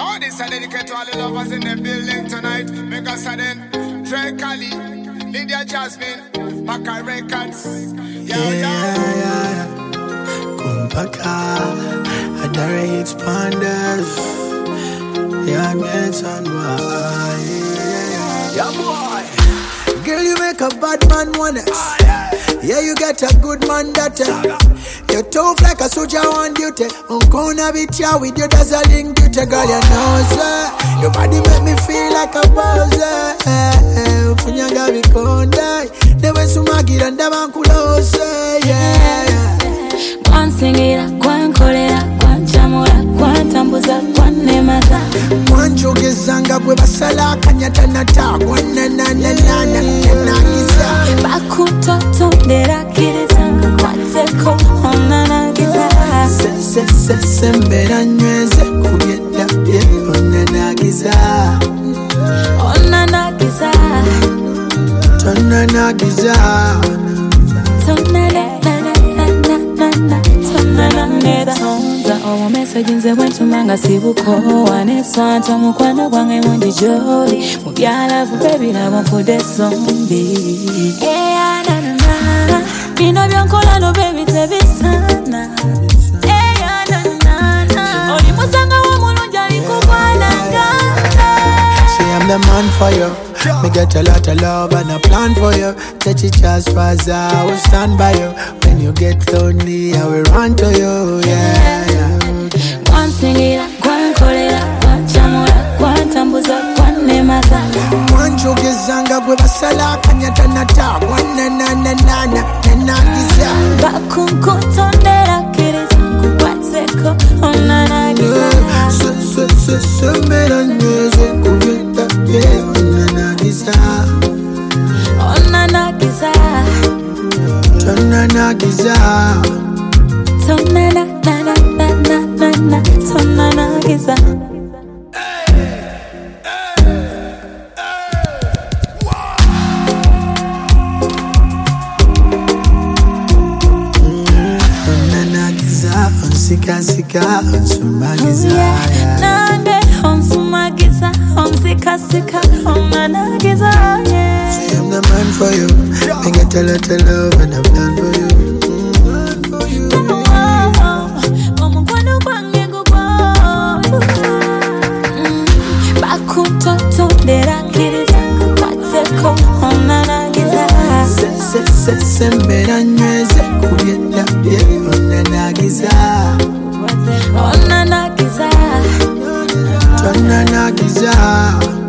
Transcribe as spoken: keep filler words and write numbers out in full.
Now this I dedicate to all the lovers in the building tonight. Mega Sudden, Trey Kali, Lydia Jasmine, Maka Records. Yo, Yeah, yo. yeah, yeah. Kumpaka, Adare hits Pandas. Yeah, man, son, boy. Yeah, boy. Girl, you make a bad man wanna. Yeah, you get a good man that you're tough like a soldier on duty. I'm gonna be chow with you, that's a link duty. Girl, you know, sir. Your body make me feel like a buzzer. Funyaga mi konda. Never sumagi and never close. Yeah, yeah. Kwan singira, kwan kolera, kwan chamura, kwan tambuza, kwan nemaza. Kwan chogezanga kwe basala kanyata nata. Kwan na na na na na na giza. Bakutoto dera kirizanga, kwan seko ona na giza. Se se se se mbera nyweze kubyeta bye ona na giza. Ona na giza. Tona na giza. Tona na na na na na na. Tona na neda. Za owo message nze wentumanga sibuko. Wane swanta mukwano gwange mundi jolly. Mubyala vu baby na bamfude zombie. Yeah na na na. Bino byonkola no baby tebisana. Yeah na na na. Oli musanga wa mulunja likubwananga. Say I'm the man for you. Me get a lot of love and a plan for you. Touch it just fast, I will stand by you. When you get lonely, I will run to you. Yeah, yeah. Kwan singira, kwan kolera, kwan chamura, kwan tambuza, kwan nemaza. Kwan chogezanga kwe basala kanyata nata. Kwan na na na na na na na giza. Bakunkutondera kirizangu, kwan seko ona na giza. Se se se se mbera nyweze kubyeta bye ona na giza. Ona na giza. Tona na giza. Tona na na na na na na na. Tona na giza. Ona na giza. Onsika sika onsuma giza. Nande onsuma giza. Onsika sika ona na giza. Say I'm the man for you. I get a lot of love and I'm done for you. Bakutoto dera kirizanga, kwan seko ona na giza. Se se se se mbera nyweze kubyeta bye ona na giza. Ona na giza. Tona na giza.